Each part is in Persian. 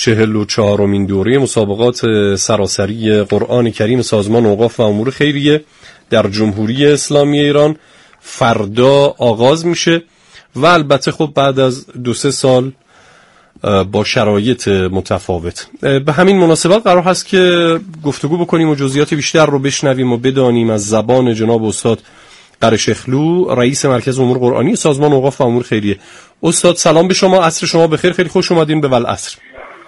44مین دوره مسابقات سراسری قرآن کریم سازمان اوقاف و امور خیریه در جمهوری اسلامی ایران فردا آغاز میشه و البته خب بعد از 2-3 سال با شرایط متفاوت. به همین مناسبت قرار هست که گفتگو بکنیم و جزئیات بیشتر رو بشنویم و بدانیم از زبان جناب استاد قره‌شیخلو، رئیس مرکز امور قرآنی سازمان اوقاف و امور خیریه. استاد سلام به شما، عصر شما بخیر، خیلی خوش اومدین به والعصر.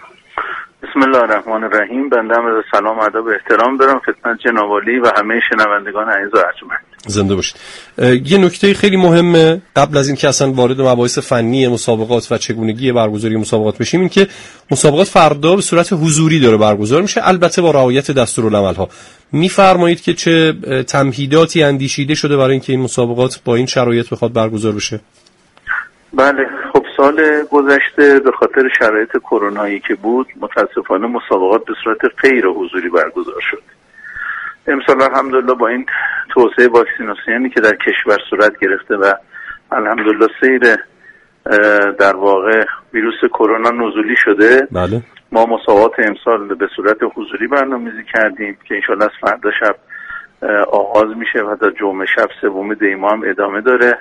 بسم الله الرحمن الرحیم. بنده هم از سلام و ادب و احترام دارم خدمت جناب عالی و همه شنوندگان عزیز و ارجمند. زنده باشید. یه نکته خیلی مهمه قبل از اینکه اصلا وارد مباحث فنی مسابقات و چگونگی برگزاری مسابقات بشیم، این که مسابقات فردا به صورت حضوری داره برگزار میشه، البته با رعایت دستورالعمل‌ها. میفرمایید که چه تمهیداتی اندیشیده شده برای اینکه این مسابقات با این شرایط بخواد برگزار بشه؟ بله، خب سال گذشته به خاطر شرایط کرونایی که بود متاسفانه مسابقات به صورت غیر حضوری برگزار شد. امسال الحمدلله با این توسعه واکسیناسیونی که در کشور صورت گرفته و الحمدلله سیر در واقع ویروس کرونا نزولی شده، بله. ما مسابقات امسال به صورت حضوری برنامه‌ریزی کردیم که انشالله از فردا شب آغاز میشه و تا جمعه شب 3 دی ماه هم ادامه داره.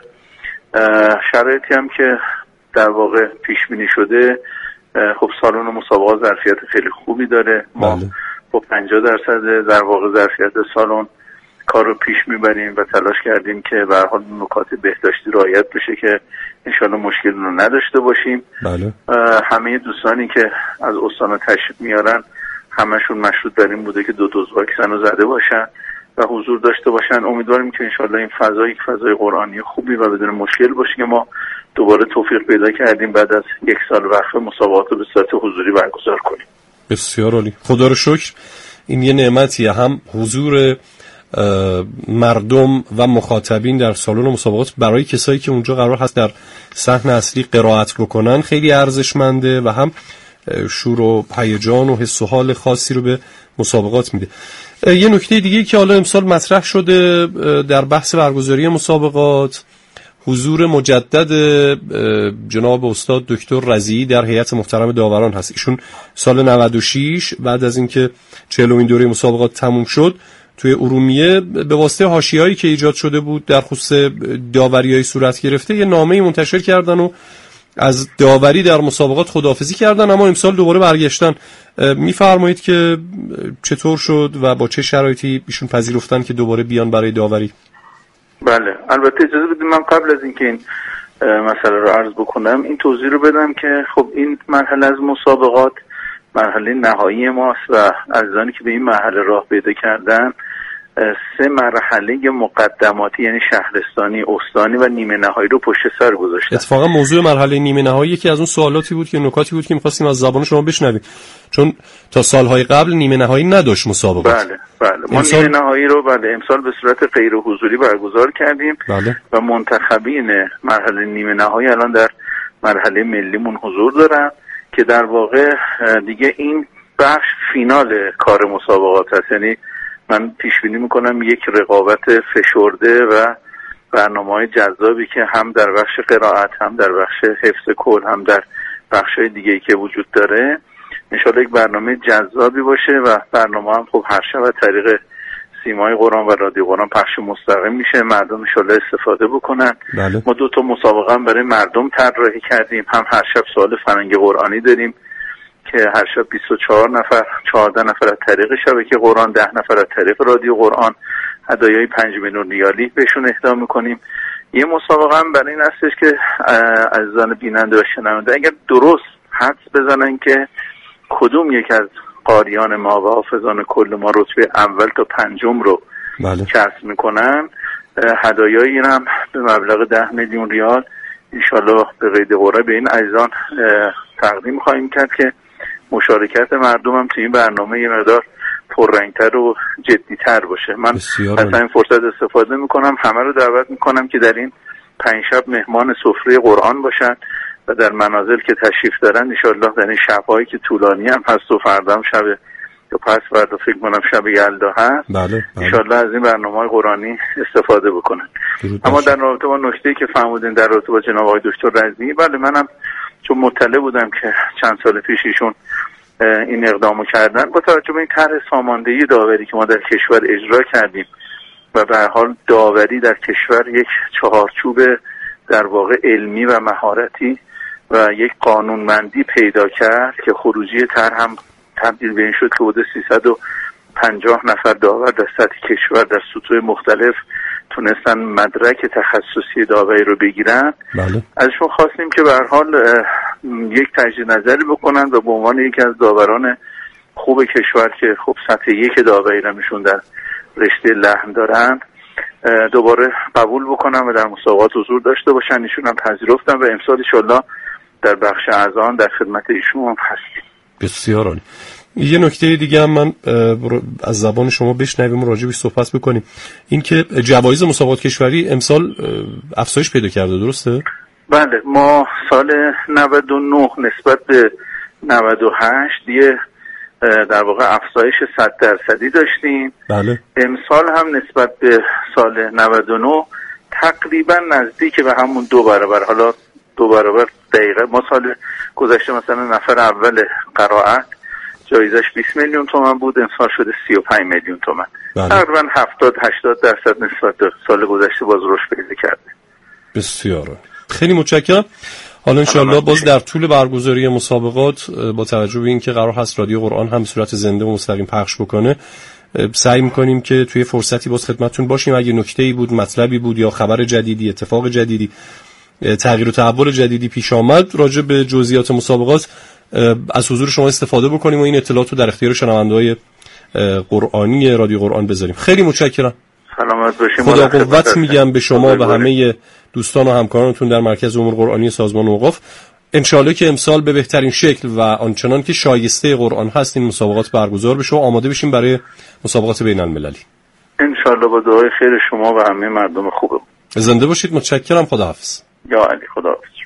شرایطی هم که در واقع پیش بینی شده، خب سالن مسابقات ظرفیت خیلی خوبی داره. ما بله. با 50% در واقع ظرفیت سالن کار رو پیش میبریم و تلاش کردیم که به هر حال نکات بهداشتی رعایت بشه که انشالله مشکل رو نداشته باشیم. بله. همه دوستانی که از استان تشریف میارن همشون مشروط بر این بوده که 2 دوز واکسن رو زده باشن و حضور داشته باشن. امیدواریم که انشالله این فضا یک فضای قرآنی خوبی و بدون مشکل باشه که ما دوباره توفیق پیدا کردیم بعد از 1 سال وقفه مسابقات رو به صورت حضوری برگزار کنیم. بسیار عالی، خدا رو شکر. این یه نعمتیه، هم حضور مردم و مخاطبین در سالن مسابقات برای کسایی که اونجا قرار هست در صحن اصلی قرائت بکنن خیلی ارزشمنده و هم شور و هیجان و حس و حال خاصی رو به مسابقات میده. یه نکته دیگه که حالا امسال مطرح شده در بحث برگزاری مسابقات، حضور مجدد جناب استاد دکتر رضیعی در هیئت محترم داوران هست. ایشون سال 96 بعد از اینکه 40مین دوره مسابقات تموم شد توی ارومیه به واسطه حاشیه‌ای که ایجاد شده بود در خصوص داوری‌های صورت گرفته یه نامه‌ای منتشر کردن و از داوری در مسابقات خداحافظی کردن، اما امسال دوباره برگشتن. میفرمایید که چطور شد و با چه شرایطی ایشون پذیرفتن که دوباره بیان برای داوری؟ بله، البته اجازه بدید من قبل از اینکه این مسئله رو عرض بکنم این توضیح رو بدم که خب این مرحله از مسابقات مرحله نهایی ماست و عزیزانی که به این مرحله راه پیدا کردن 3 مرحله مقدماتی یعنی شهرستانی، استانی و نیمه نهایی رو پشت سر گذاشتن. اتفاقا موضوع مرحله نیمه نهایی یکی از اون سوالاتی بود که نکاتی بود که می‌خواستیم از زبان شما بشنویم، چون تا سالهای قبل نیمه نهایی نداشت مسابقات. بله ما نیمه نهایی رو امسال به صورت غیر حضوری برگزار کردیم. بله. و منتخبین مرحله نیمه نهایی الان در مرحله ملیمون حضور دارن که در واقع دیگه این بخش فینال کار مسابقات هست. یعنی من پیش بینی میکنم یک رقابت فشرده و برنامه‌های جذابی که هم در بخش قرائت، هم در بخش حفظ کل، هم در بخش‌های دیگه‌ای که وجود داره انشالله یک برنامه جذابی باشه و برنامه هم خب هر شب از طریق سیمای قرآن و رادیو قرآن پخش مستقیم میشه، مردم انشالله استفاده بکنن. بله. ما 2 مسابقه هم برای مردم طراحی کردیم، هم هر شب سوال فرهنگ قرآنی داریم که هر شب 24 نفر 14 نفر از طریق شبکه قرآن، 10 نفر از طریق رادیو قرآن هدایای 5 میلیون ریالی بهشون اهدا میکنیم. یه مسابقه هم برای این هستش که عزیزان بیننده و شنونده اگر درست حدس بزنن که کدوم یک از قاریان ما و حافظان کل ما رتبه اول تا 5 رو بله. کسب میکنن، هدایای این هم به مبلغ 10 میلیون ریال انشالله به قید قرعه به این عزیزان تقدیم خواهیم کرد که مشارکت مردم هم توی این برنامه یه مقدار پررنگتر و جدیتر باشه. من از این فرصت استفاده میکنم همه رو دعوت میکنم که در این 5 شب مهمان سفره قرآن باشن و در منازل که تشریف دارن انشالله در این شب‌هایی که طولانی هم هست و فردا هم شب یا پس فردا فکر کنم شب یلدا هست، بله. انشالله از این برنامه‌های قرآنی استفاده بکنن. اما در رابطه با نکته‌ای که فرمودین در رابطه با جناب آقای دکتر رضیعی، بله منم چون مطلع بودم که چند سال پیش ایشون این اقدامو کردن. با توجه به این طرح ساماندهی داوری که ما در کشور اجرا کردیم و به هر حال داوری در کشور یک چهارچوب در واقع علمی و مهارتی و یک قانونمندی پیدا کرد که خروجی طرح هم تبدیل به این شد که حدود 350 نفر داور در سطح کشور در سطوح مختلف تونستن مدرک تخصصی داوری رو بگیرن. بله. ازشون خواستیم که به هر حال یک تجدید نظری بکنن و به عنوان یکی از داوران خوب کشور که خب سطح یک داوری رو میشون در رشته لحن دارن دوباره قبول بکنن و در مسابقات حضور داشته باشن. ایشون هم پذیرفتن و امسال انشالله در بخش اذان در خدمت ایشون هم هستیم. بسیار عالی. یه نکته دیگه هم من از زبان شما بشنویم و راجع بهش صحبت بکنیم، این که جوایز مسابقات کشوری امسال افزایش پیدا کرده، درسته؟ بله، ما سال 99 نسبت به 98 یه در واقع افزایش 100% داشتیم. بله. امسال هم نسبت به سال 99 تقریبا نزدیک به همون 2 برابر. حالا 2 برابر دقیقه. ما سال گذشته مثلا نفر اول قرائت جایزش 20 میلیون تومان بود، امسال شده 35 میلیون تومان. تقریبا 70-80% نسبت به سال گذشته باز رشد پیدا کرده. بسیار خیلی متشکرم. حالا انشاءالله باز در طول برگزاری مسابقات با توجه به اینکه قرار هست رادیو قرآن هم به صورت زنده و مستقیم پخش بکنه، سعی می‌کنیم که توی فرصتی باز خدمتتون باشیم. اگه نکته‌ای بود، مطلبی بود یا خبر جدیدی، اتفاق جدیدی، تغییر و تحول جدیدی پیش آمد راجع به جزئیات مسابقات، از حضور شما استفاده بکنیم و این اطلاعات رو در اختیار شنونده‌های قرآنی رادیو قرآن بذاریم. خیلی متشکرم. سلامت باشید. خدا قوت میگم به شما و همه دوستان و همکارانتون در مرکز امور قرآنی سازمان اوقاف. انشالله که امسال به بهترین شکل و آنچنان که شایسته قرآن هست این مسابقات برگزار بشه و آماده بشیم برای مسابقات بین المللی. انشالله با دعای خیر شما و همه مردم خوبم. زنده باشید. متشکرم. خداحافظ. یا علی، خداحافظ.